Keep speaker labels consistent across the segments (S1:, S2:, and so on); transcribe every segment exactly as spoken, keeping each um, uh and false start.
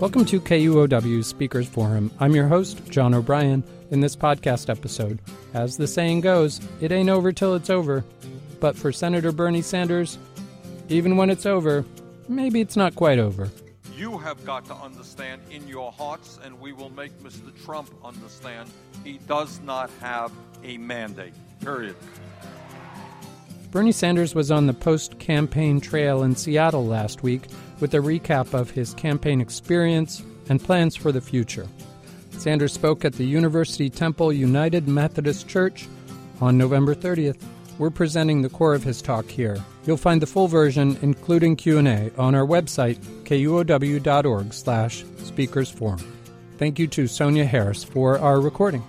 S1: Welcome to K U O W's Speakers Forum. I'm your host, John O'Brien. In this podcast episode, as the saying goes, it ain't over till it's over. But for Senator Bernie Sanders, even when it's over, maybe it's not quite over.
S2: You have got to understand in your hearts, and we will make Mister Trump understand, he does not have a mandate, period.
S1: Bernie Sanders was on the post-campaign trail in Seattle last week with a recap of his campaign experience and plans for the future. Sanders spoke at the University Temple United Methodist Church on November thirtieth. We're presenting the core of his talk here. You'll find the full version, including Q and A, on our website, kuow.org slash speakersforum. Thank you to Sonia Harris for our recording.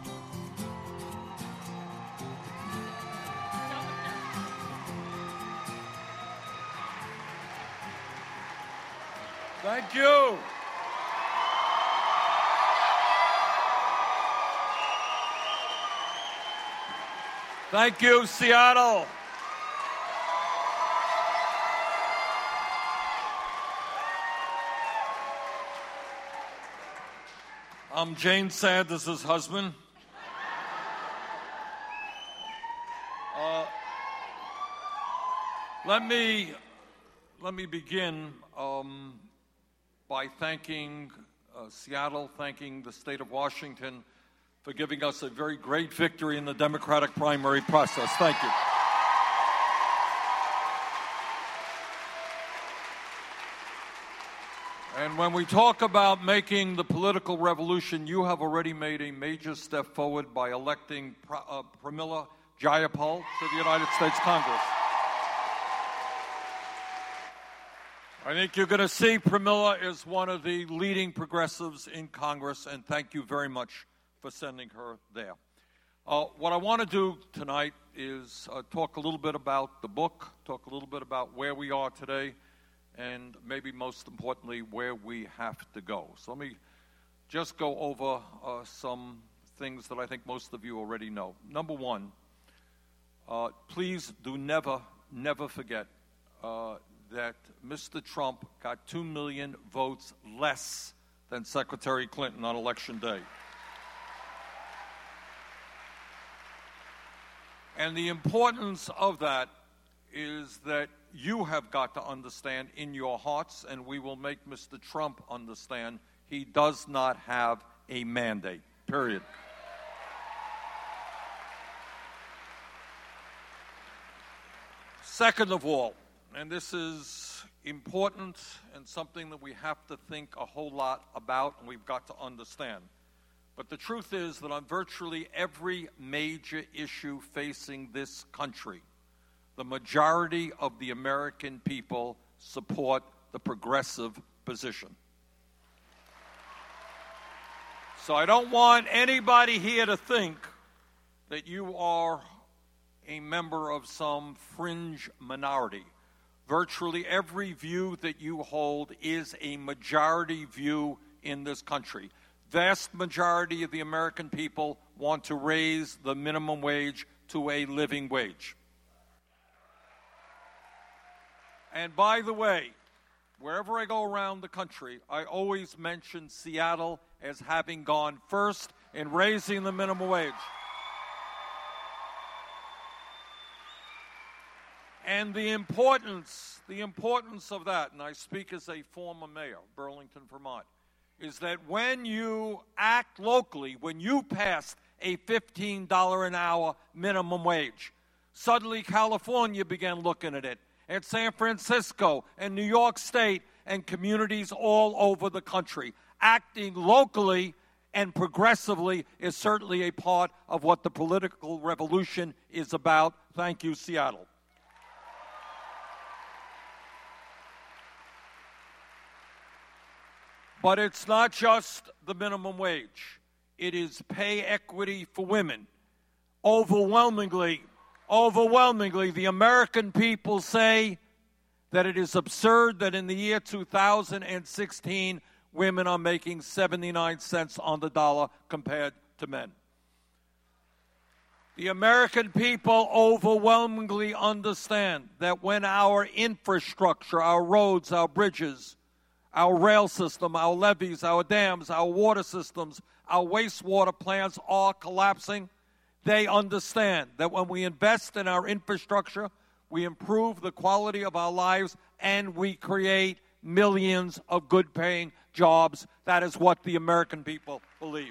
S2: Thank you. Thank you, Seattle. I'm Jane Sanders' husband. Uh, let me let me begin um, by thanking uh, Seattle, thanking the state of Washington for giving us a very great victory in the Democratic primary process. Thank you. And when we talk about making the political revolution, you have already made a major step forward by electing Pr- uh, Pramila Jayapal to the United States Congress. I think you're going to see Pramila is one of the leading progressives in Congress, and thank you very much for sending her there. Uh, what I want to do tonight is uh, talk a little bit about the book, talk a little bit about where we are today, and maybe most importantly, where we have to go. So let me just go over uh, some things that I think most of you already know. Number one, uh, please do never, never forget uh, that Mister Trump got two million votes less than Secretary Clinton on Election Day. And the importance of that is that you have got to understand in your hearts, and we will make Mister Trump understand, he does not have a mandate, period. Second of all, and this is important and something that we have to think a whole lot about and we've got to understand. But the truth is that on virtually every major issue facing this country, the majority of the American people support the progressive position. So I don't want anybody here to think that you are a member of some fringe minority. Virtually every view that you hold is a majority view in this country. Vast majority of the American people want to raise the minimum wage to a living wage. And by the way, wherever I go around the country, I always mention Seattle as having gone first in raising the minimum wage. And the importance, the importance of that, and I speak as a former mayor of Burlington, Vermont, is that when you act locally, when you pass a fifteen dollars an hour minimum wage, suddenly California began looking at it, and San Francisco, and New York State, and communities all over the country. Acting locally and progressively is certainly a part of what the political revolution is about. Thank you, Seattle. But it's not just the minimum wage. It is pay equity for women. Overwhelmingly, overwhelmingly, the American people say that it is absurd that in the year two thousand sixteen, women are making seventy-nine cents on the dollar compared to men. The American people overwhelmingly understand that when our infrastructure, our roads, our bridges, our rail system, our levees, our dams, our water systems, our wastewater plants are collapsing. They understand that when we invest in our infrastructure, we improve the quality of our lives and we create millions of good-paying jobs. That is what the American people believe.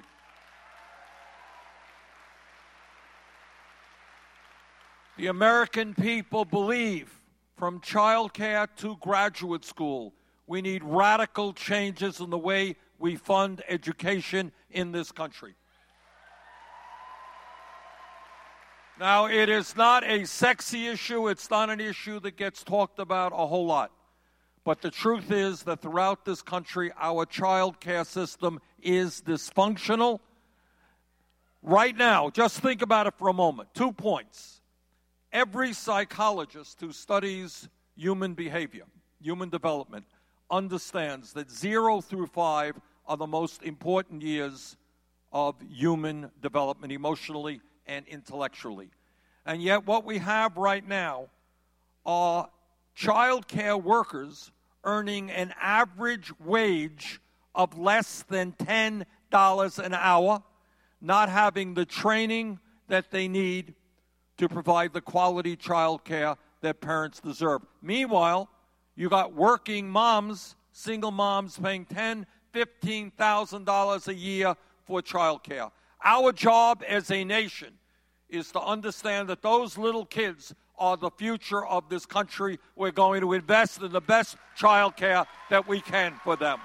S2: The American people believe, from child care to graduate school, we need radical changes in the way we fund education in this country. Now, it is not a sexy issue. It's not an issue that gets talked about a whole lot. But the truth is that throughout this country, our child care system is dysfunctional. Right now, just think about it for a moment. Two points. Every psychologist who studies human behavior, human development, understands that zero through five are the most important years of human development, emotionally and intellectually. And yet what we have right now are child care workers earning an average wage of less than ten dollars an hour, not having the training that they need to provide the quality child care that parents deserve. Meanwhile, you got working moms, single moms, paying ten thousand dollars, fifteen thousand dollars a year for child care. Our job as a nation is to understand that those little kids are the future of this country. We're going to invest in the best child care that we can for them.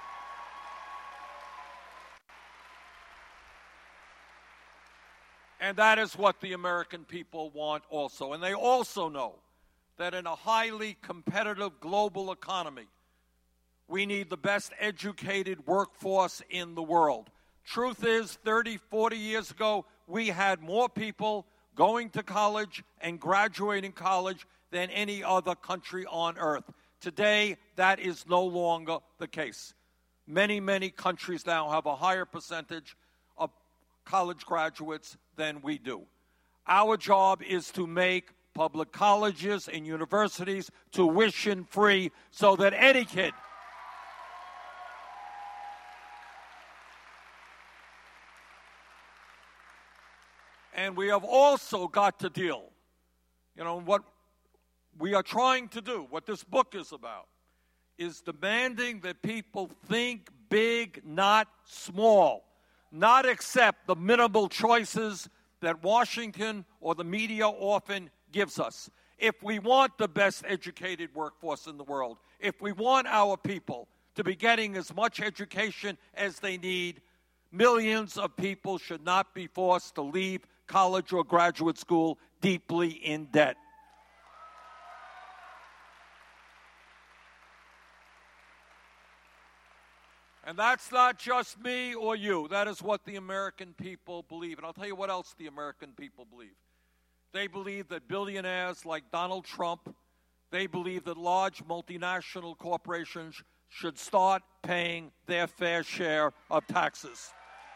S2: And that is what the American people want also. And they also know that in a highly competitive global economy, we need the best educated workforce in the world. Truth is, thirty, forty years ago, we had more people going to college and graduating college than any other country on earth. Today, that is no longer the case. Many, many countries now have a higher percentage of college graduates than we do. Our job is to make public colleges and universities tuition-free so that any kid And we have also got to deal, you know, what we are trying to do, what this book is about, is demanding that people think big, not small, not accept the minimal choices that Washington or the media often gives us. If we want the best educated workforce in the world, if we want our people to be getting as much education as they need, millions of people should not be forced to leave college or graduate school deeply in debt. And that's not just me or you. That is what the American people believe. And I'll tell you what else the American people believe. They believe that billionaires like Donald Trump, they believe that large multinational corporations should start paying their fair share of taxes.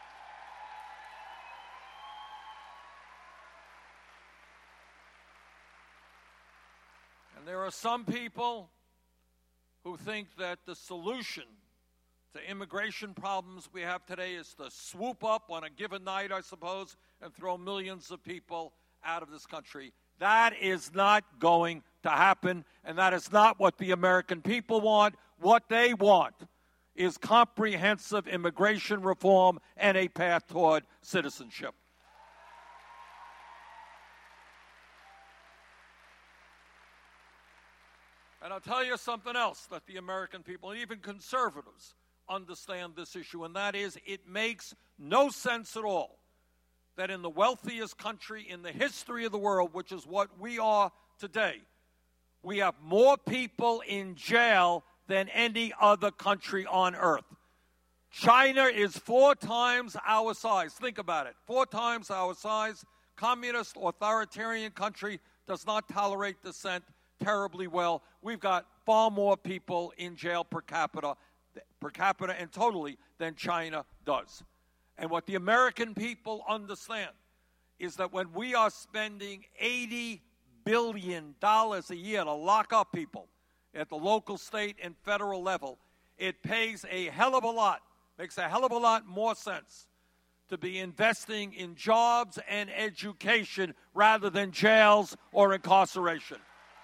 S2: There are some people who think that the solution to immigration problems we have today is to swoop up on a given night, I suppose, and throw millions of people out of this country. That is not going to happen, and that is not what the American people want. What they want is comprehensive immigration reform and a path toward citizenship. And I'll tell you something else that the American people, and even conservatives, understand this issue, and that is it makes no sense at all that in the wealthiest country in the history of the world, which is what we are today, we have more people in jail than any other country on earth. China is four times our size. Think about it. Four times our size. Communist, authoritarian country does not tolerate dissent terribly well. We've got far more people in jail per capita, per capita and totally than China does. And what the American people understand is that when we are spending eighty billion dollars a year to lock up people at the local, state, and federal level, It pays a hell of a lot, makes a hell of a lot more sense to be investing in jobs and education rather than jails or incarceration.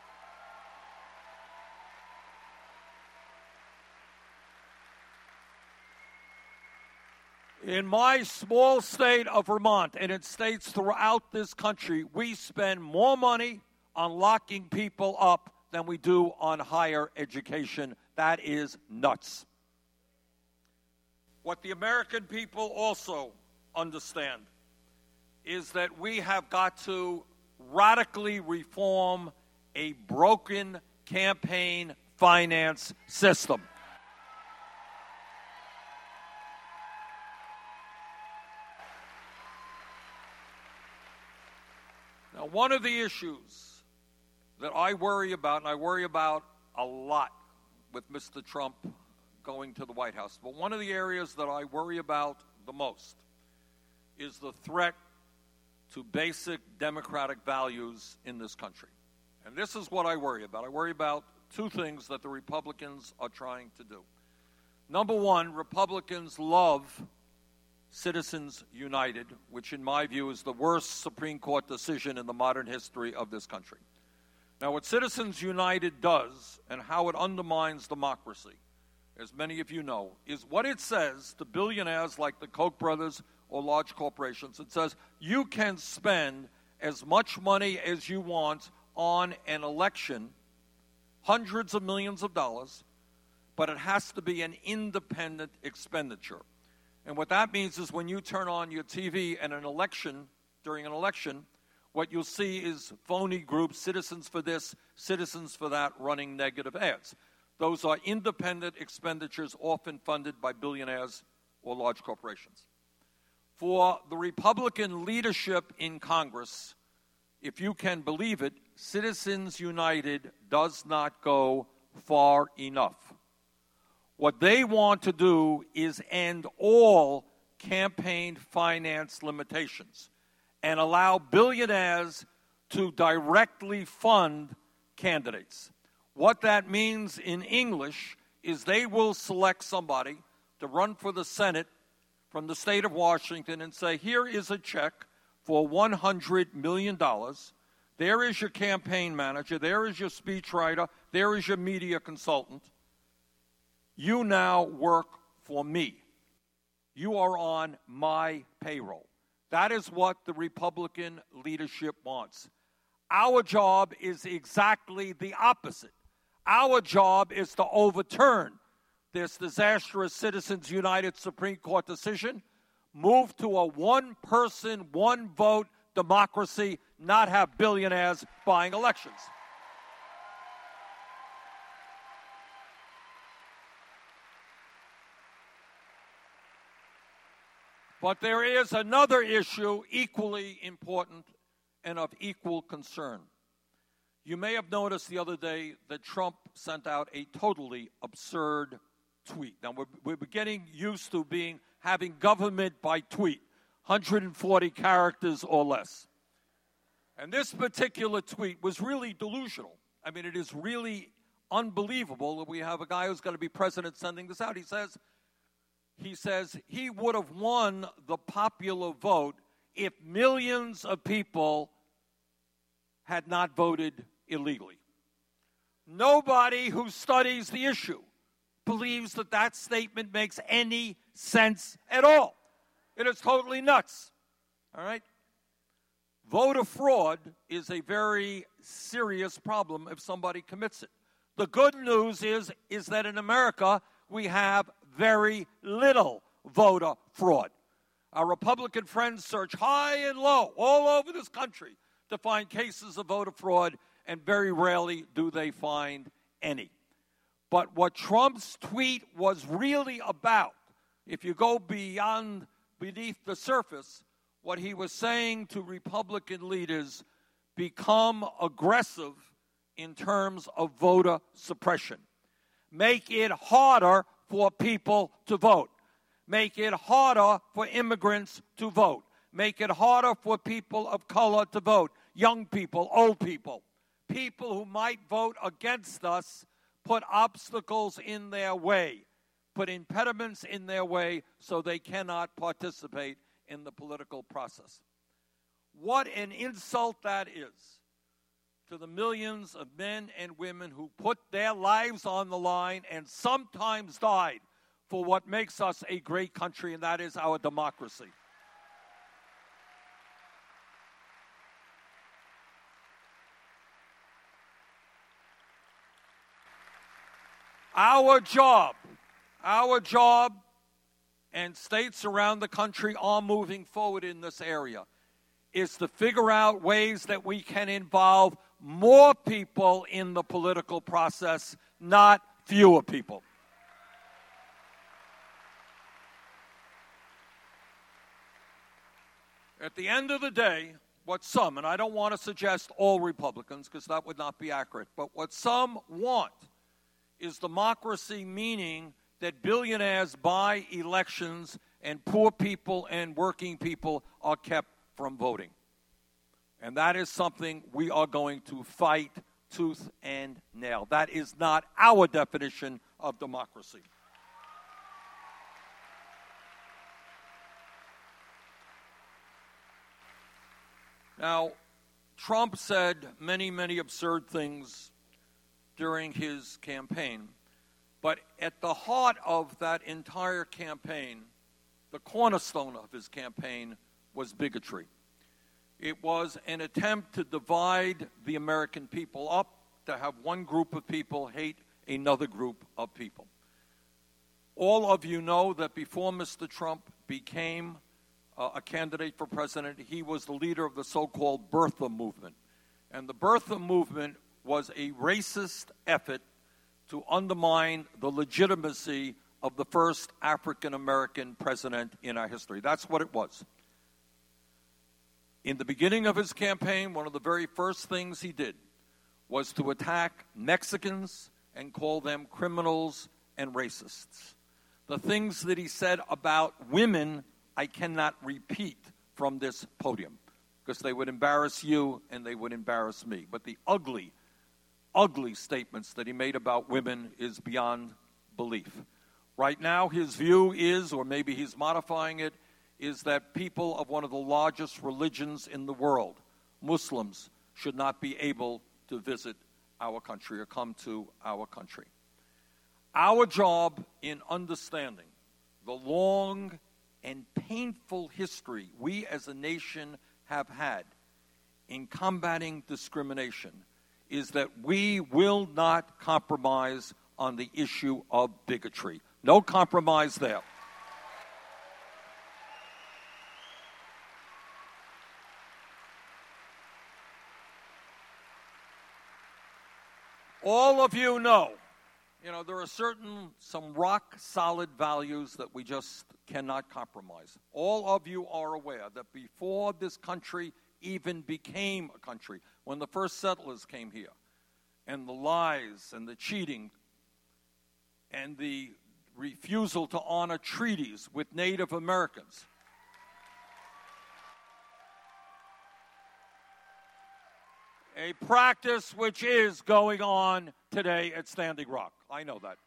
S2: In my small state of Vermont and in states throughout this country, we spend more money on locking people up than we do on higher education. That is nuts. What the American people also understand is that we have got to radically reform a broken campaign finance system. Now, one of the issues that I worry about, and I worry about a lot with Mister Trump going to the White House, but one of the areas that I worry about the most is the threat to basic democratic values in this country. And this is what I worry about. I worry about two things that the Republicans are trying to do. Number one, Republicans love Citizens United, which in my view is the worst Supreme Court decision in the modern history of this country. Now, what Citizens United does and how it undermines democracy, as many of you know, is what it says to billionaires like the Koch brothers or large corporations. It says you can spend as much money as you want on an election, hundreds of millions of dollars, but it has to be an independent expenditure. And what that means is when you turn on your T V and an election, during an election, what you'll see is phony groups, Citizens for this, Citizens for that, running negative ads. Those are independent expenditures often funded by billionaires or large corporations. For the Republican leadership in Congress, if you can believe it, Citizens United does not go far enough. What they want to do is end all campaign finance limitations and allow billionaires to directly fund candidates. What that means in English is they will select somebody to run for the Senate from the state of Washington and say, here is a check for one hundred million dollars. There is your campaign manager. There is your speechwriter. There is your media consultant. You now work for me. You are on my payroll. That is what the Republican leadership wants. Our job is exactly the opposite. Our job is to overturn this disastrous Citizens United Supreme Court decision, move to a one-person, one-vote democracy, not have billionaires buying elections. But there is another issue equally important and of equal concern. You may have noticed the other day that Trump sent out a totally absurd tweet. Now, we're, we're getting used to being having government by tweet, one hundred forty characters or less. And this particular tweet was really delusional. I mean, it is really unbelievable that we have a guy who's going to be president sending this out. He says, He says he would have won the popular vote if millions of people had not voted illegally. Nobody who studies the issue believes that that statement makes any sense at all. It is totally nuts. All right? Voter fraud is a very serious problem if somebody commits it. The good news is, is that in America, we have very little voter fraud. Our Republican friends search high and low all over this country to find cases of voter fraud, and very rarely do they find any. But what Trump's tweet was really about, if you go beyond, beneath the surface, what he was saying to Republican leaders, become aggressive in terms of voter suppression. Make it harder for people to vote. Make it harder for immigrants to vote. Make it harder for people of color to vote. Young people, old people. People who might vote against us, put obstacles in their way. put impediments in their way so they cannot participate in the political process. What an insult that is to the millions of men and women who put their lives on the line and sometimes died for what makes us a great country, and that is our democracy. Our job, our job, and states around the country are moving forward in this area, is to figure out ways that we can involve more people in the political process, not fewer people. At the end of the day, what some, and I don't want to suggest all Republicans because that would not be accurate, but what some want is democracy, meaning that billionaires buy elections and poor people and working people are kept from voting. And that is something we are going to fight tooth and nail. That is not our definition of democracy. Now, Trump said many, many absurd things during his campaign, but at the heart of that entire campaign, the cornerstone of his campaign was bigotry. It was an attempt to divide the American people up, to have one group of people hate another group of people. All of you know that before Mister Trump became uh, a candidate for president, he was the leader of the so-called Birther movement. And the Birther movement was a racist effort to undermine the legitimacy of the first African-American president in our history. That's what it was. In the beginning of his campaign, one of the very first things he did was to attack Mexicans and call them criminals and racists. The things that he said about women, I cannot repeat from this podium because they would embarrass you and they would embarrass me. But the ugly, ugly statements that he made about women is beyond belief. Right now, his view is, or maybe he's modifying it, is that people of one of the largest religions in the world, Muslims, should not be able to visit our country or come to our country. Our job in understanding the long and painful history we as a nation have had in combating discrimination is that we will not compromise on the issue of bigotry. No compromise there. All of you know, you know, there are certain, some rock-solid values that we just cannot compromise. All of you are aware that before this country even became a country, when the first settlers came here, and the lies and the cheating and the refusal to honor treaties with Native Americans, a practice which is going on today at Standing Rock. I know that.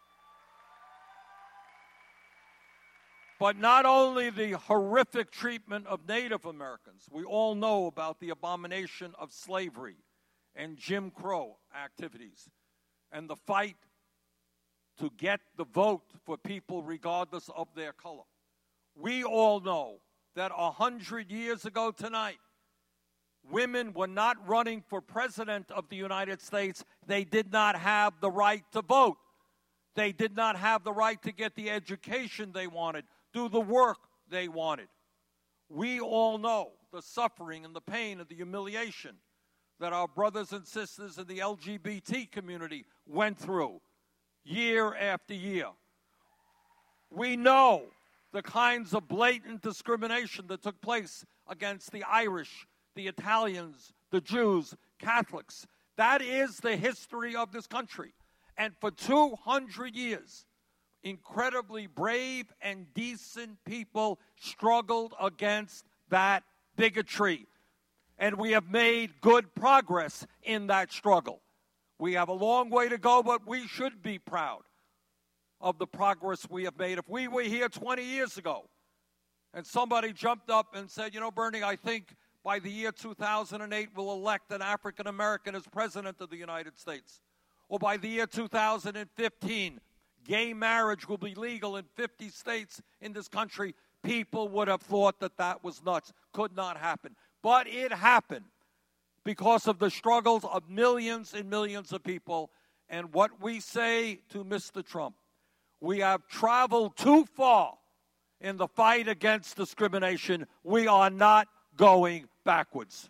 S2: But not only the horrific treatment of Native Americans, we all know about the abomination of slavery and Jim Crow activities and the fight to get the vote for people regardless of their color. We all know that a hundred years ago tonight, women were not running for president of the United States. They did not have the right to vote. They did not have the right to get the education they wanted, do the work they wanted. We all know the suffering and the pain and the humiliation that our brothers and sisters in the L G B T community went through year after year. We know the kinds of blatant discrimination that took place against the Irish, the Italians, the Jews, Catholics. That is the history of this country. And for two hundred years, incredibly brave and decent people struggled against that bigotry. And we have made good progress in that struggle. We have a long way to go, but we should be proud of the progress we have made. If we were here twenty years ago and somebody jumped up and said, you know, Bernie, I think by the year two thousand eight we'll elect an African American as president of the United States, or by the year two thousand fifteen gay marriage will be legal in fifty states in this country, people would have thought that that was nuts. Could not happen. But it happened because of the struggles of millions and millions of people. And what we say to Mister Trump, we have traveled too far in the fight against discrimination. We are not going backwards.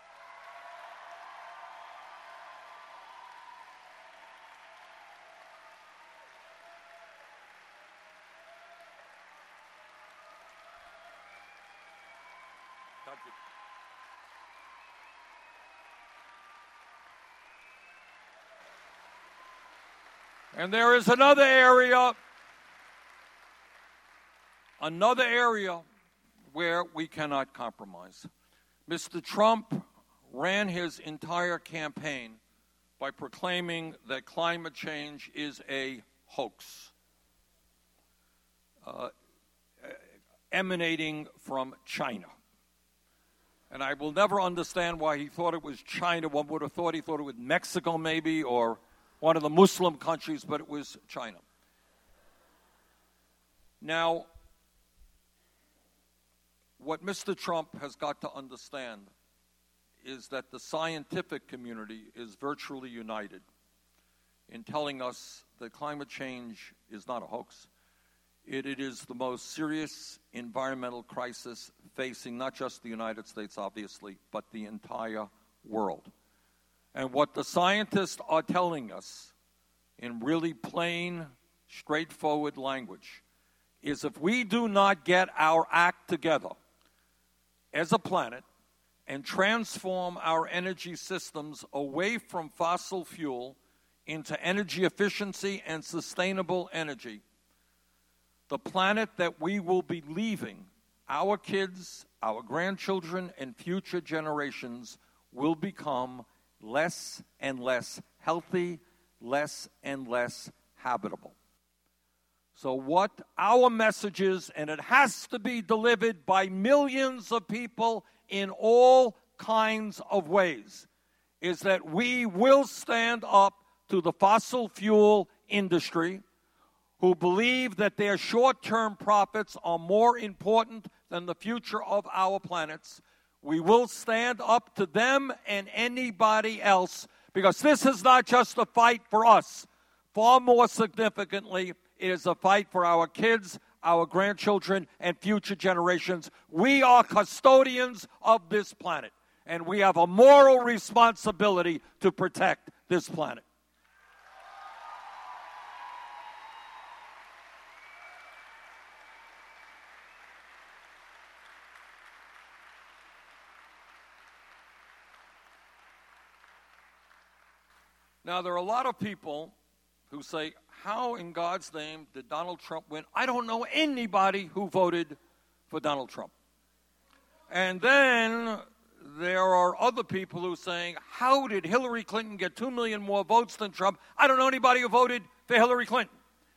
S2: Thank you. And there is another area, another area where we cannot compromise. Mister Trump ran his entire campaign by proclaiming that climate change is a hoax, uh, emanating from China. And I will never understand why he thought it was China. One would have thought he thought it was Mexico maybe, or one of the Muslim countries, but it was China. Now, what Mister Trump has got to understand is that the scientific community is virtually united in telling us that climate change is not a hoax. It, it is the most serious environmental crisis facing not just the United States, obviously, but the entire world. And what the scientists are telling us in really plain, straightforward language is if we do not get our act together as a planet and transform our energy systems away from fossil fuel into energy efficiency and sustainable energy, the planet that we will be leaving, our kids, our grandchildren, and future generations will become less and less healthy, less and less habitable. So what our message is, and it has to be delivered by millions of people in all kinds of ways, is that we will stand up to the fossil fuel industry who believe that their short-term profits are more important than the future of our planets. We will stand up to them and anybody else, because this is not just a fight for us. Far more significantly, it is a fight for our kids, our grandchildren, and future generations. We are custodians of this planet, and we have a moral responsibility to protect this planet. Now, there are a lot of people who say, how in God's name did Donald Trump win? I don't know anybody who voted for Donald Trump. And then there are other people who are saying, how did Hillary Clinton get two million more votes than Trump? I don't know anybody who voted for Hillary Clinton.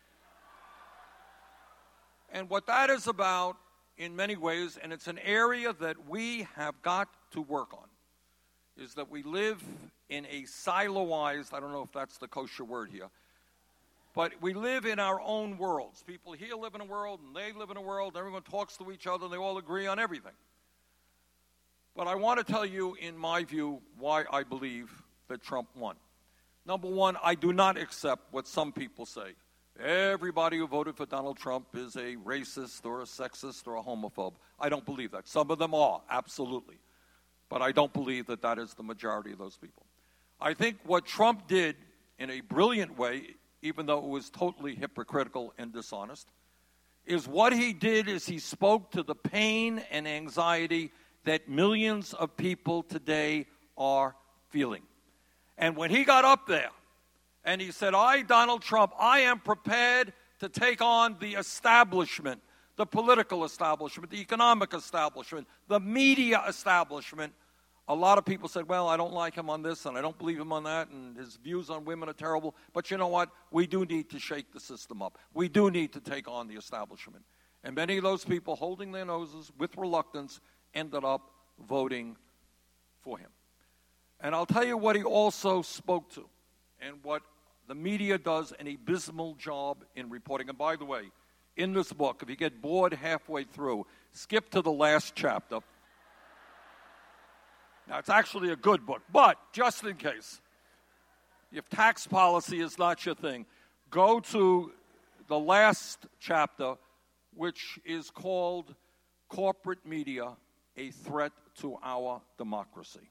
S2: And what that is about, in many ways, and it's an area that we have got to work on, is that we live in a siloized, I don't know if that's the kosher word here, but we live in our own worlds. People here live in a world, and they live in a world, everyone talks to each other, and they all agree on everything. But I want to tell you, in my view, why I believe that Trump won. Number one, I do not accept what some people say. Everybody who voted for Donald Trump is a racist or a sexist or a homophobe. I don't believe that. Some of them are, absolutely. But I don't believe that that is the majority of those people. I think what Trump did in a brilliant way, even though it was totally hypocritical and dishonest, is what he did is he spoke to the pain and anxiety that millions of people today are feeling. And when he got up there and he said, I, Donald Trump, I am prepared to take on the establishment, the political establishment, the economic establishment, the media establishment. A lot of people said, well, I don't like him on this and I don't believe him on that and his views on women are terrible. But you know what? We do need to shake the system up. We do need to take on the establishment. And many of those people holding their noses with reluctance ended up voting for him. And I'll tell you what he also spoke to and what the media does an abysmal job in reporting. And by the way, in this book, if you get bored halfway through, skip to the last chapter. Now, it's actually a good book, but just in case, if tax policy is not your thing, go to the last chapter, which is called Corporate Media, a Threat to Our Democracy.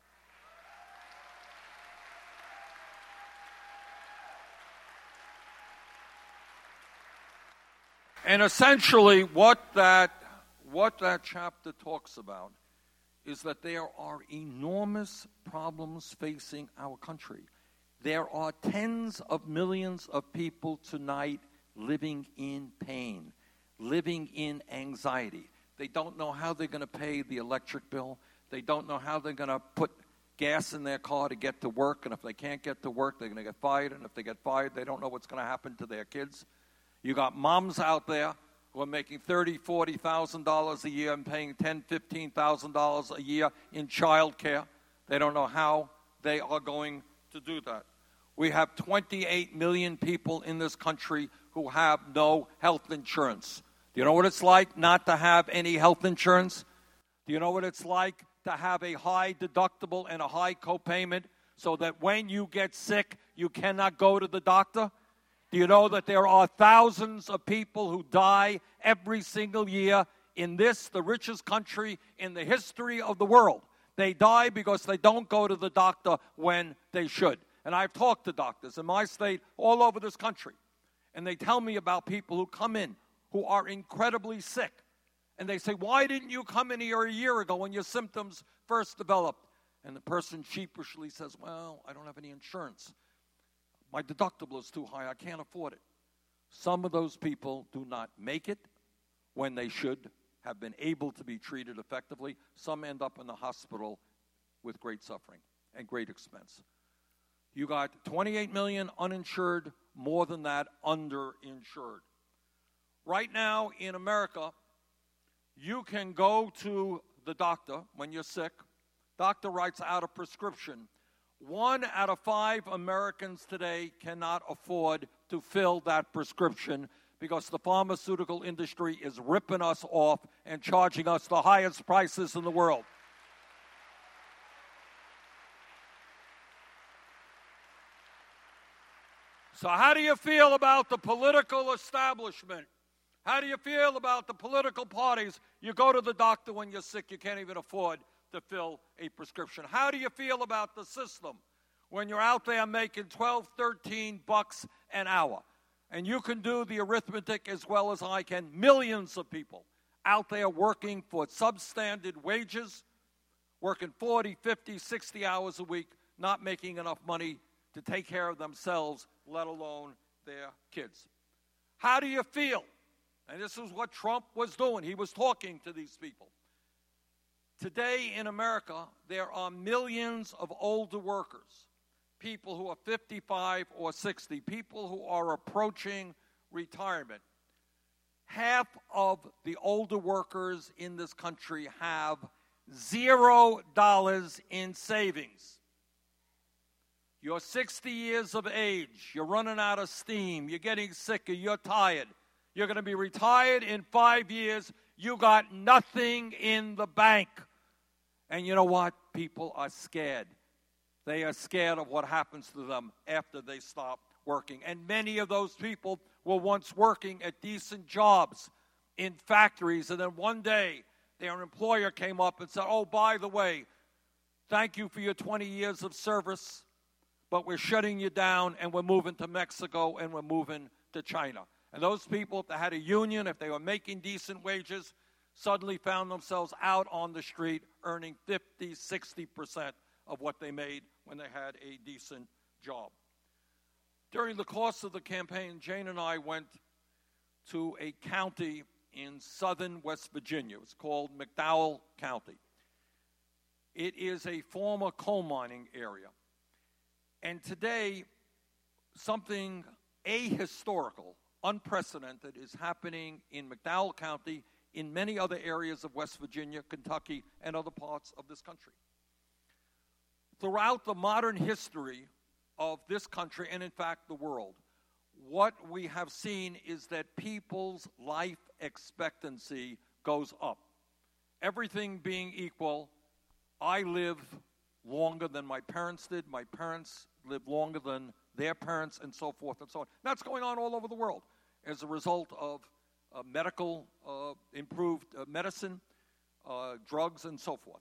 S2: And essentially what that, what that chapter talks about is that there are enormous problems facing our country. There are tens of millions of people tonight living in pain, living in anxiety. They don't know how they're going to pay the electric bill. They don't know how they're going to put gas in their car to get to work. And if they can't get to work, they're going to get fired. And if they get fired, they don't know what's going to happen to their kids. You got moms out there who are making thirty thousand dollars, forty thousand dollars a year and paying ten thousand dollars, fifteen thousand dollars a year in child care. They don't know how they are going to do that. We have twenty-eight million people in this country who have no health insurance. Do you know what it's like not to have any health insurance? Do you know what it's like to have a high deductible and a high copayment so that when you get sick, you cannot go to the doctor? Do you know that there are thousands of people who die every single year in this, the richest country in the history of the world? They die because they don't go to the doctor when they should. And I've talked to doctors in my state, all over this country, and they tell me about people who come in who are incredibly sick. And they say, why didn't you come in here a year ago when your symptoms first developed? And the person sheepishly says, well, I don't have any insurance. My deductible is too high. I can't afford it. Some of those people do not make it when they should have been able to be treated effectively. Some end up in the hospital with great suffering and great expense. You got twenty-eight million uninsured, more than that underinsured. Right now in America, you can go to the doctor when you're sick. Doctor writes out a prescription. One out of five Americans today cannot afford to fill that prescription because the pharmaceutical industry is ripping us off and charging us the highest prices in the world. So how do you feel about the political establishment? How do you feel about the political parties? You go to the doctor when you're sick, you can't even afford to fill a prescription. How do you feel about the system when you're out there making twelve, thirteen bucks an hour? And you can do the arithmetic as well as I can. Millions of people out there working for substandard wages, working forty, fifty, sixty hours a week, not making enough money to take care of themselves, let alone their kids. How do you feel? And this is what Trump was doing. He was talking to these people. Today in America, there are millions of older workers, people who are fifty-five or sixty, people who are approaching retirement. Half of the older workers in this country have zero dollars in savings. You're sixty years of age, you're running out of steam, you're getting sicker, you're tired. You're going to be retired in five years, you got nothing in the bank. And you know what? People are scared. They are scared of what happens to them after they stop working. And many of those people were once working at decent jobs in factories, and then one day their employer came up and said, oh, by the way, thank you for your twenty years of service, but we're shutting you down, and we're moving to Mexico, and we're moving to China. And those people, if they had a union, if they were making decent wages, suddenly found themselves out on the street earning fifty, sixty percent of what they made when they had a decent job. During the course of the campaign, Jane and I went to a county in southern West Virginia. It's called McDowell County. It is a former coal mining area. And today, something ahistorical, unprecedented, is happening in McDowell County, in many other areas of West Virginia, Kentucky, and other parts of this country. Throughout the modern history of this country, and in fact the world, what we have seen is that people's life expectancy goes up. Everything being equal, I live longer than my parents did. My parents live longer than their parents, and so forth and so on. That's going on all over the world as a result of uh, medical, uh, improved uh, medicine, uh, drugs, and so forth.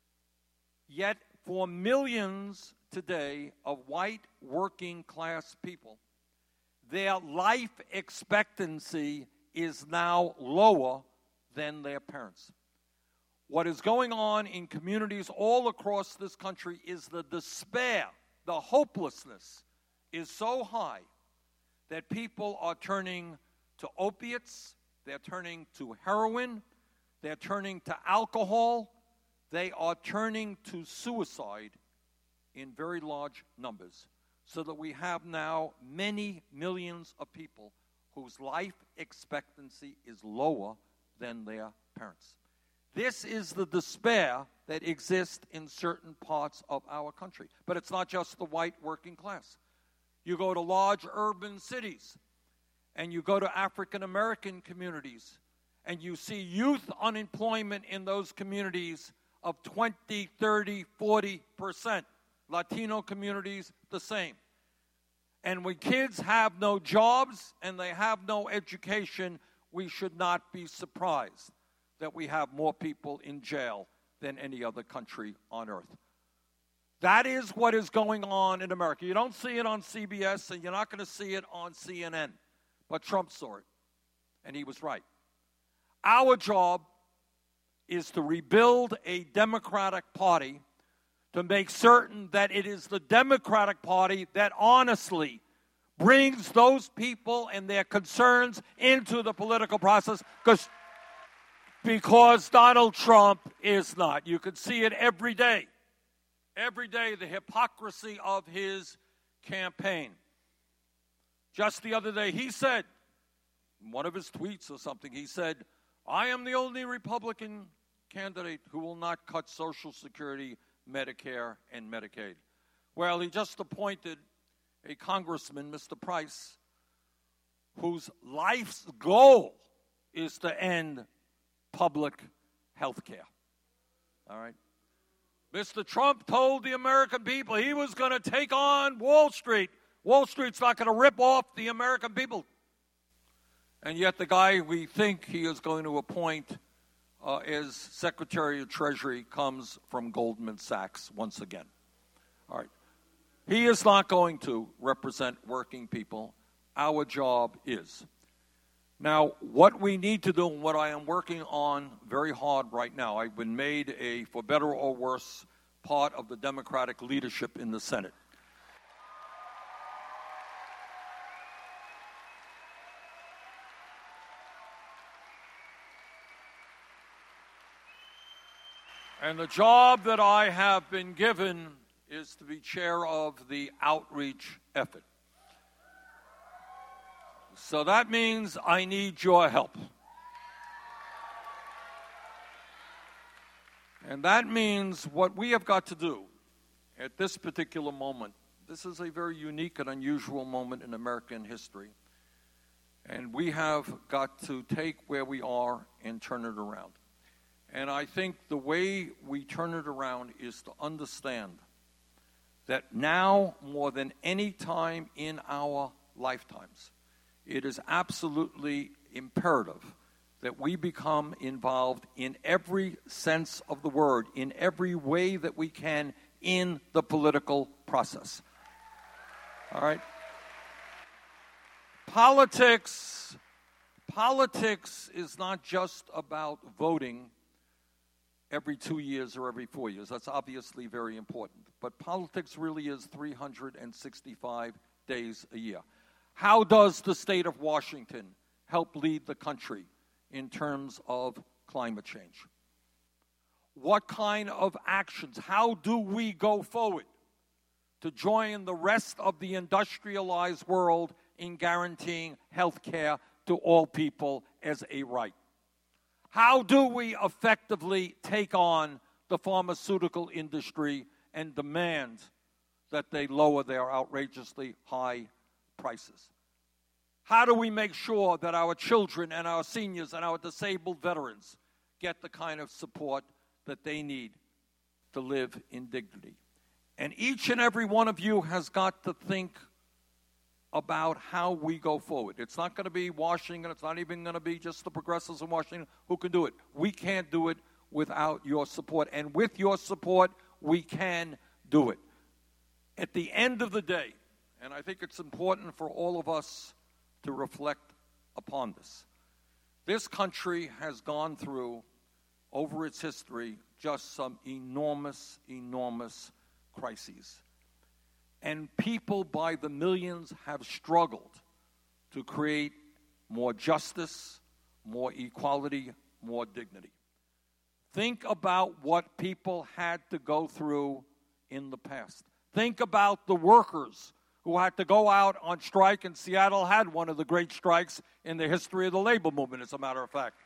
S2: Yet, for millions today of white working class people, their life expectancy is now lower than their parents. What is going on in communities all across this country is the despair, the hopelessness is so high that people are turning to opiates, they're turning to heroin, they're turning to alcohol, they are turning to suicide in very large numbers, so that we have now many millions of people whose life expectancy is lower than their parents. This is the despair that exists in certain parts of our country. But it's not just the white working class. You go to large urban cities, and you go to African American communities, and you see youth unemployment in those communities of twenty, thirty, forty percent. Latino communities, the same. And when kids have no jobs and they have no education, we should not be surprised that we have more people in jail than any other country on earth. That is what is going on in America. You don't see it on C B S, and you're not going to see it on C N N. But Trump saw it, and he was right. Our job is to rebuild a Democratic Party, to make certain that it is the Democratic Party that honestly brings those people and their concerns into the political process, because because Donald Trump is not. You can see it every day. Every day, the hypocrisy of his campaign. Just the other day, he said, in one of his tweets or something, he said, I am the only Republican candidate who will not cut Social Security, Medicare, and Medicaid. Well, he just appointed a congressman, Mister Price, whose life's goal is to end public health care. All right? Mister Trump told the American people he was going to take on Wall Street. Wall Street's not going to rip off the American people. And yet the guy we think he is going to appoint uh, as Secretary of Treasury comes from Goldman Sachs once again. All right. He is not going to represent working people. Our job is. Now, what we need to do, and what I am working on very hard right now, I've been made a, for better or worse, part of the Democratic leadership in the Senate. And the job that I have been given is to be chair of the outreach effort. So that means I need your help. And that means what we have got to do at this particular moment. This is a very unique and unusual moment in American history. And we have got to take where we are and turn it around. And I think the way we turn it around is to understand that now, more than any time in our lifetimes, it is absolutely imperative that we become involved in every sense of the word, in every way that we can in the political process. All right? Politics, politics is not just about voting every two years or every four years. That's obviously very important. But politics really is three hundred sixty-five days a year. How does the state of Washington help lead the country in terms of climate change? what kind of actions, how do we go forward to join the rest of the industrialized world in guaranteeing health care to all people as a right? How do we effectively take on the pharmaceutical industry and demand that they lower their outrageously high prices? How do we make sure that our children and our seniors and our disabled veterans get the kind of support that they need to live in dignity? And each and every one of you has got to think about how we go forward. It's not going to be Washington. It's not even going to be just the progressives in Washington who can do it. We can't do it without your support. And with your support, we can do it. At the end of the day, and I think it's important for all of us to reflect upon this, this country has gone through, over its history, just some enormous, enormous crises. And people by the millions have struggled to create more justice, more equality, more dignity. Think about what people had to go through in the past. Think about the workers who had to go out on strike, and Seattle had one of the great strikes in the history of the labor movement, as a matter of fact.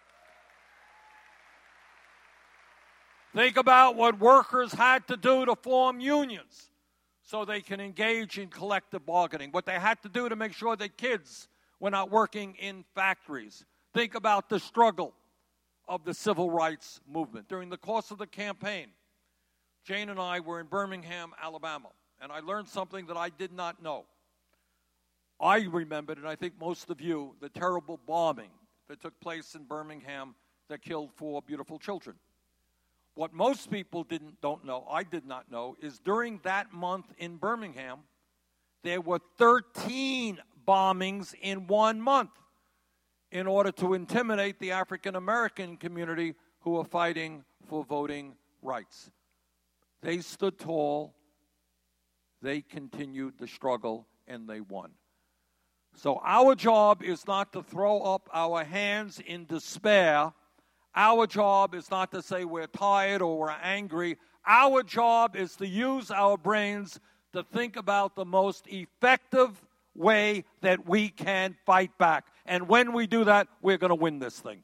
S2: Think about what workers had to do to form unions so they can engage in collective bargaining, what they had to do to make sure that kids were not working in factories. Think about the struggle of the civil rights movement. During the course of the campaign, Jane and I were in Birmingham, Alabama, and I learned something that I did not know. I remembered, and I think most of you, the terrible bombing that took place in Birmingham that killed four beautiful children. What most people didn't don't know, I did not know, is during that month in Birmingham, there were thirteen bombings in one month in order to intimidate the African American community who were fighting for voting rights. They stood tall, they continued the struggle, and they won. So our job is not to throw up our hands in despair. Our job is not to say we're tired or we're angry. Our job is to use our brains to think about the most effective way that we can fight back. And when we do that, we're going to win this thing.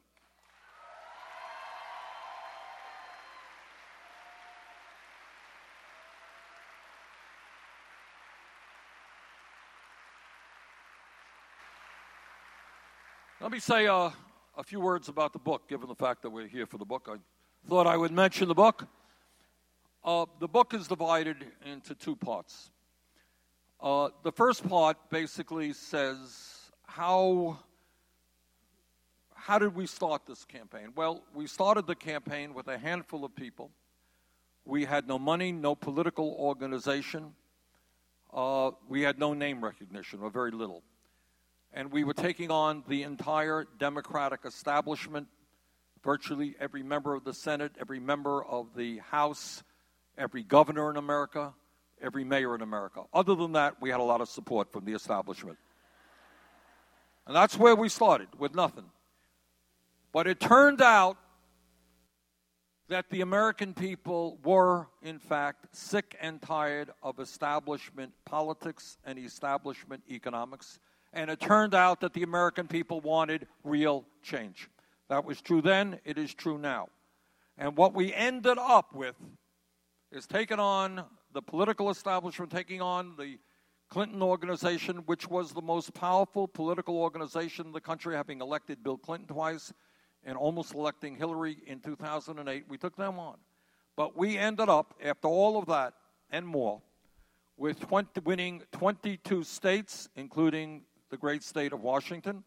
S2: Let me say uh, a few words about the book, given the fact that we're here for the book. I thought I would mention the book. Uh, the book is divided into two parts. Uh, the first part basically says, how, how did we start this campaign? Well, we started the campaign with a handful of people. We had no money, no political organization. Uh, we had no name recognition, or very little. And we were taking on the entire Democratic establishment, virtually every member of the Senate, every member of the House, every governor in America, every mayor in America. Other than that, we had a lot of support from the establishment. And that's where we started, with nothing. But it turned out that the American people were, in fact, sick and tired of establishment politics and establishment economics. And it turned out that the American people wanted real change. That was true then, it is true now. And what we ended up with is taking on the political establishment, taking on the Clinton organization, which was the most powerful political organization in the country, having elected Bill Clinton twice and almost electing Hillary in two thousand eight. We took them on. But we ended up, after all of that and more, with twenty, winning twenty-two states, including the great state of Washington.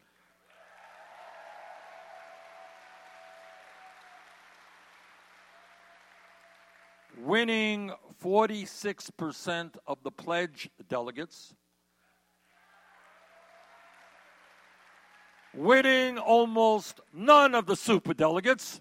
S2: Winning forty-six percent of the pledged delegates. Winning almost none of the superdelegates.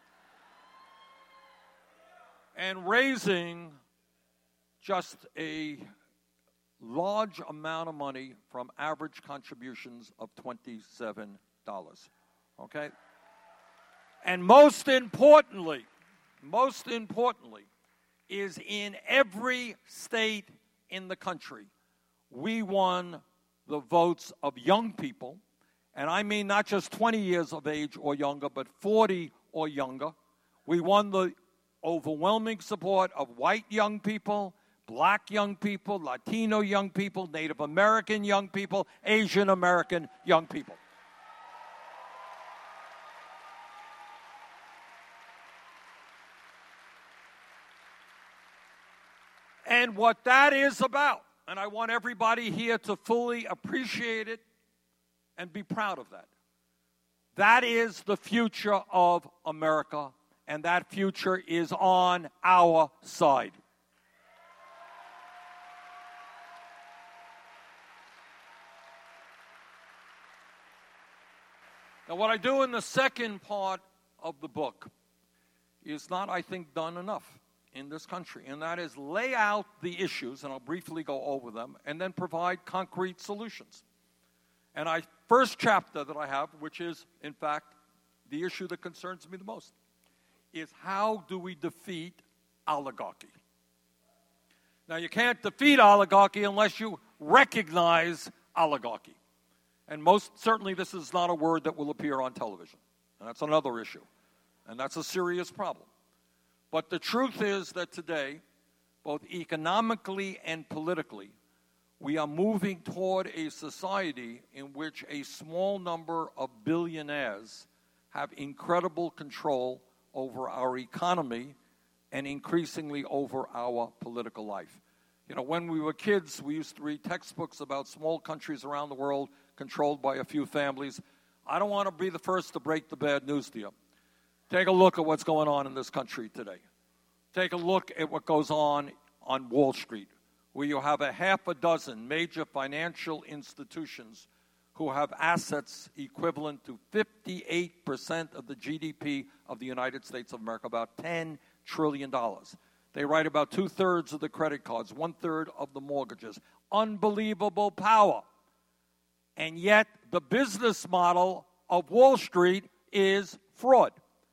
S2: And raising just a large amount of money from average contributions of twenty-seven dollars. Okay? And most importantly, most importantly, is in every state in the country, we won the votes of young people, and I mean not just twenty years of age or younger, but forty or younger. We won the overwhelming support of white young people, black young people, Latino young people, Native American young people, Asian American young people. And what that is about, and I want everybody here to fully appreciate it and be proud of that, that is the future of America, and that future is on our side. Now, what I do in the second part of the book is not, I think, done enough in this country, and that is lay out the issues, and I'll briefly go over them, and then provide concrete solutions. And I first chapter that I have, which is, in fact, the issue that concerns me the most, is how do we defeat oligarchy? Now, you can't defeat oligarchy unless you recognize oligarchy. And most certainly this is not a word that will appear on television. And that's another issue. And that's a serious problem. But the truth is that today, both economically and politically, we are moving toward a society in which a small number of billionaires have incredible control over our economy and increasingly over our political life. You know, when we were kids, we used to read textbooks about small countries around the world controlled by a few families. I don't want to be the first to break the bad news to you. Take a look at what's going on in this country today. Take a look at what goes on on Wall Street, where you have a half a dozen major financial institutions who have assets equivalent to fifty-eight percent of the G D P of the United States of America, about ten trillion dollars. They write about two-thirds of the credit cards, one-third of the mortgages. Unbelievable power. And yet the business model of Wall Street is fraud.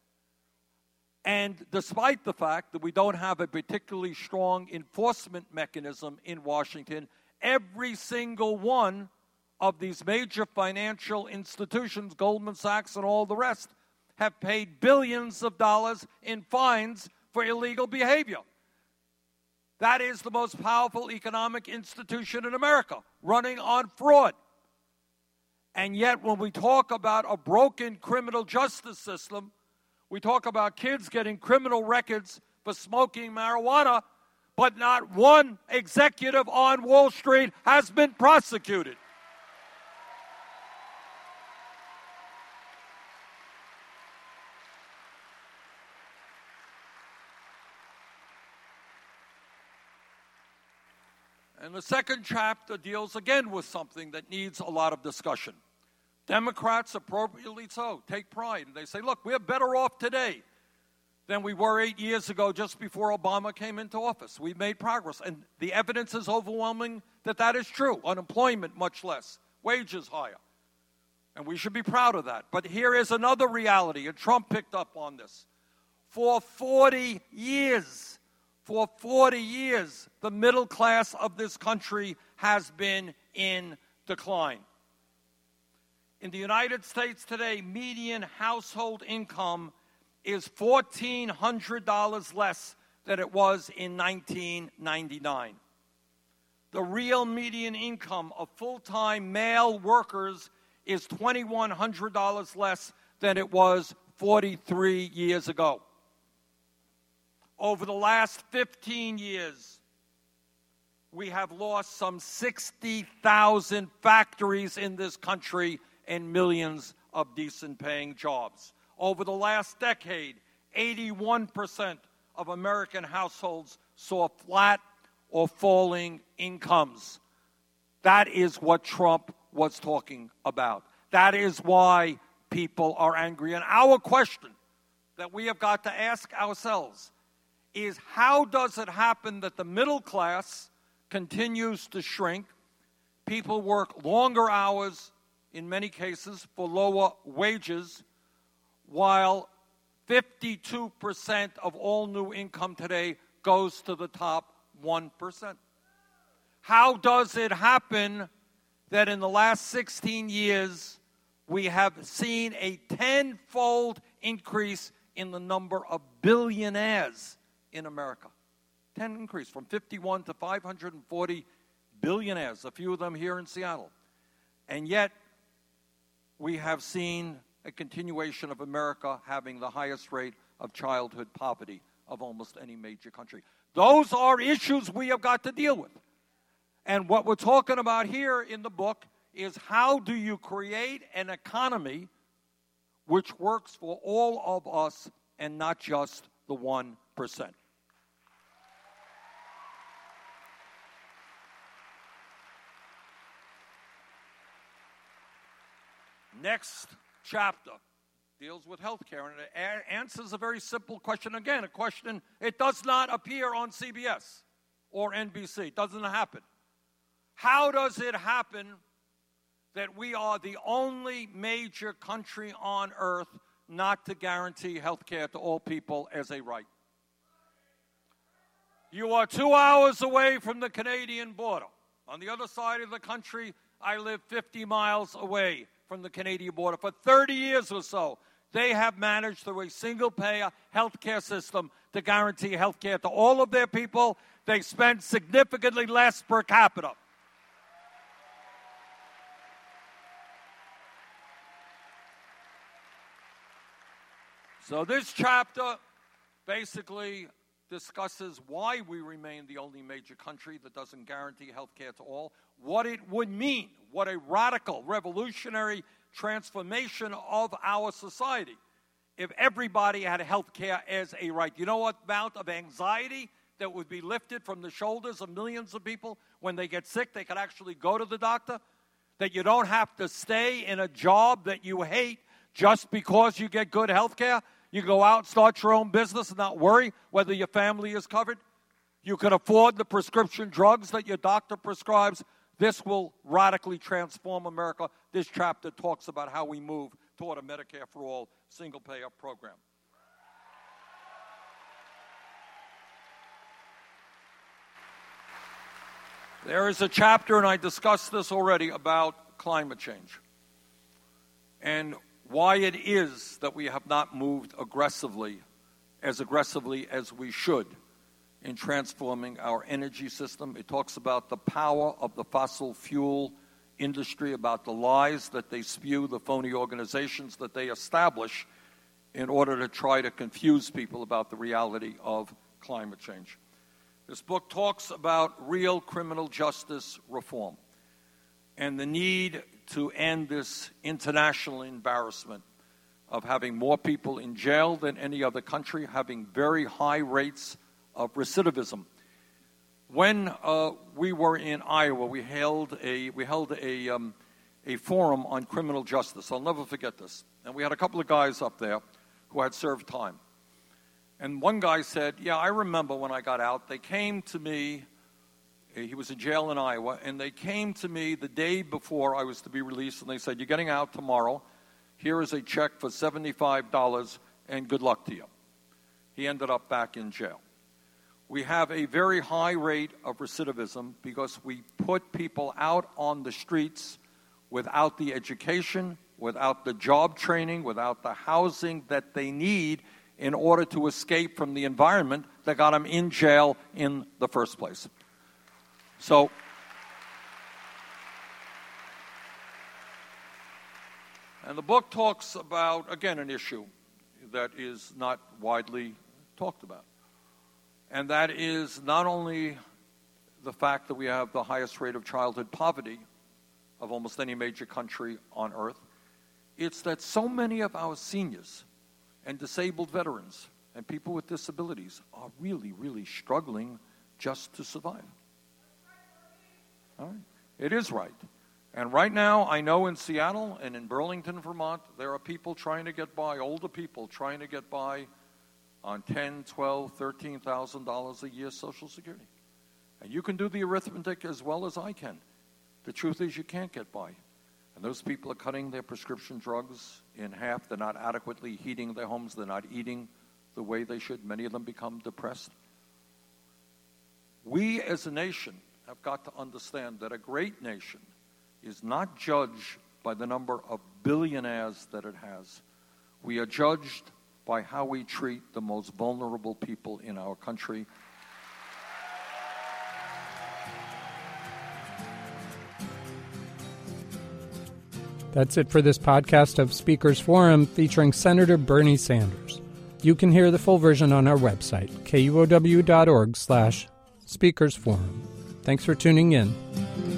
S2: And despite the fact that we don't have a particularly strong enforcement mechanism in Washington, every single one of these major financial institutions, Goldman Sachs and all the rest, have paid billions of dollars in fines for illegal behavior. That is the most powerful economic institution in America, running on fraud. And yet when we talk about a broken criminal justice system, we talk about kids getting criminal records for smoking marijuana, but not one executive on Wall Street has been prosecuted. And the second chapter deals again with something that needs a lot of discussion. Democrats, appropriately so, take pride. And they say, look, we're better off today than we were eight years ago just before Obama came into office. We've made progress. And the evidence is overwhelming that that is true. Unemployment much less. Wages higher. And we should be proud of that. But here is another reality, and Trump picked up on this. For forty years, for forty years, the middle class of this country has been in decline. In the United States today, median household income is one thousand four hundred dollars less than it was in nineteen ninety-nine. The real median income of full-time male workers is two thousand one hundred dollars less than it was forty-three years ago. Over the last fifteen years, we have lost some sixty thousand factories in this country and millions of decent-paying jobs. Over the last decade, eighty-one percent of American households saw flat or falling incomes. That is what Trump was talking about. That is why people are angry. And our question that we have got to ask ourselves is, how does it happen that the middle class continues to shrink? People work longer hours, in many cases, for lower wages, while fifty-two percent of all new income today goes to the top one percent. How does it happen that in the last sixteen years we have seen a tenfold increase in the number of billionaires in America? Ten increase from fifty-one to five hundred forty billionaires, a few of them here in Seattle. And yet we have seen a continuation of America having the highest rate of childhood poverty of almost any major country. Those are issues we have got to deal with. And what we're talking about here in the book is how do you create an economy which works for all of us and not just the one percent. Next chapter deals with healthcare, and it a- answers a very simple question. Again, a question, it does not appear on C B S or N B C. It doesn't happen. How does it happen that we are the only major country on earth not to guarantee health care to all people as a right? You are two hours away from the Canadian border. On the other side of the country, I live fifty miles away from the Canadian border. For thirty years or so, they have managed through a single-payer health care system to guarantee health care to all of their people. They spend significantly less per capita. So this chapter basically discusses why we remain the only major country that doesn't guarantee health care to all, what it would mean, what a radical, revolutionary transformation of our society if everybody had health care as a right. You know what amount of anxiety that would be lifted from the shoulders of millions of people when they get sick? They could actually go to the doctor. That you don't have to stay in a job that you hate just because you get good health care. You go out and start your own business and not worry whether your family is covered. You can afford the prescription drugs that your doctor prescribes. This will radically transform America. This chapter talks about how we move toward a Medicare for All single-payer program. There is a chapter, and I discussed this already, about climate change and why it is that we have not moved aggressively, as aggressively as we should, in transforming our energy system. It talks about the power of the fossil fuel industry, about the lies that they spew, the phony organizations that they establish in order to try to confuse people about the reality of climate change. This book talks about real criminal justice reform and the need to end this international embarrassment of having more people in jail than any other country, having very high rates of recidivism. When uh, we were in Iowa, we held a we held a um, a forum on criminal justice. I'll never forget this. And we had a couple of guys up there who had served time. And one guy said, yeah, I remember when I got out, they came to me, he was in jail in Iowa, and they came to me the day before I was to be released, and they said, you're getting out tomorrow. Here is a check for seventy-five dollars, and good luck to you. He ended up back in jail. We have a very high rate of recidivism because we put people out on the streets without the education, without the job training, without the housing that they need in order to escape from the environment that got them in jail in the first place. So, and the book talks about, again, an issue that is not widely talked about. And that is not only the fact that we have the highest rate of childhood poverty of almost any major country on earth, it's that so many of our seniors and disabled veterans and people with disabilities are really, really struggling just to survive. All right. It is right. And right now, I know in Seattle and in Burlington, Vermont, there are people trying to get by, older people trying to get by on ten, twelve, thirteen thousand dollars a year Social Security. And you can do the arithmetic as well as I can. The truth is you can't get by. And those people are cutting their prescription drugs in half. They're not adequately heating their homes. They're not eating the way they should. Many of them become depressed. We as a nation have got to understand that a great nation is not judged by the number of billionaires that it has. We are judged by how we treat the most vulnerable people in our country.
S1: That's it for this podcast of Speakers Forum featuring Senator Bernie Sanders. You can hear the full version on our website, kuow.org slash speakersforum. Thanks for tuning in.